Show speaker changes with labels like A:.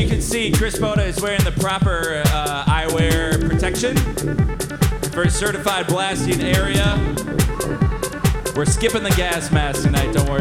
A: you can see, Chris Boda is wearing the proper eyewear protection for his certified blasting area. We're skipping the gas mask tonight, don't worry.